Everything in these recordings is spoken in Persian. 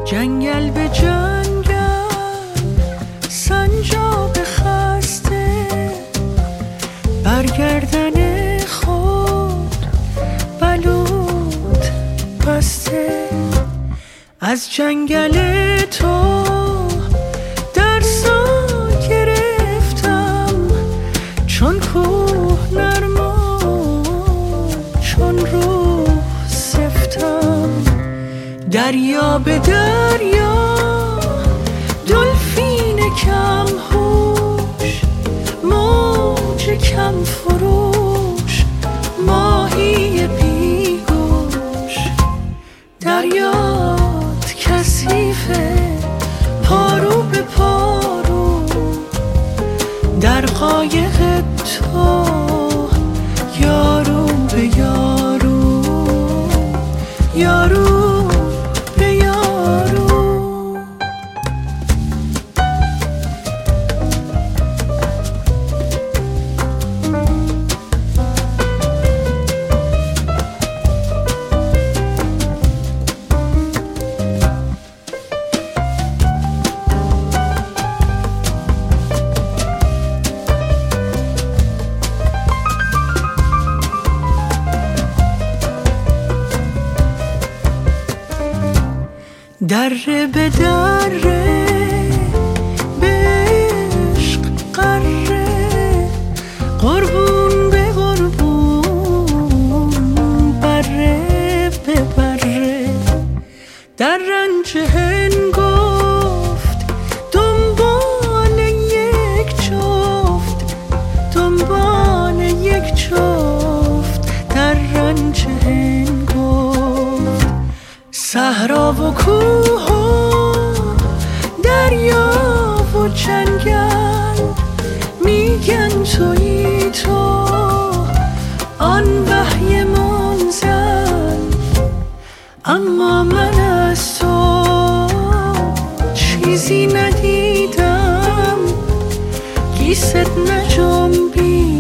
جنگل به جنگل سنجاب خسته، برگردن خود بلود بسته. از جنگل تو درسا گرفتم، چون کوه نرما چون روح سفتم. دریا به دریا دلفین کم هوش، موج کم فروش، ماهی بیگوش. دریات کثیفه پارو به پارو، در قایق تو یارو به یارو، یارو به یارو. دره به دره به عشق قره، قربون به قربون، بره به بره. در رنج هنگفت دنبال یک جفت، دنبال یک جفت. در رنج هنگفت صحرا و کوه و دریا و جنگل، میگن تویی تو آن وحی منزل. اما من از تو چیزی ندیدم، گیست نجنبید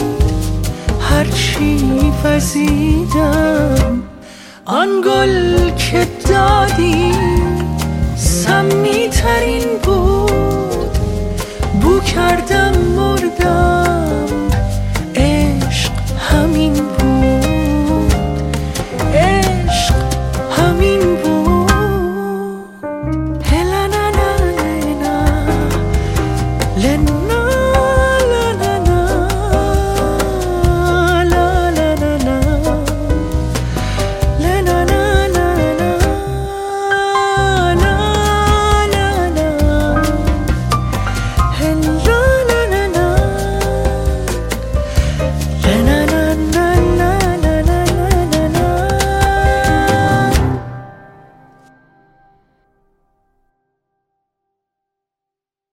هرچی وزیدم. آن گل که دادی سمی ترین بود، بو کردم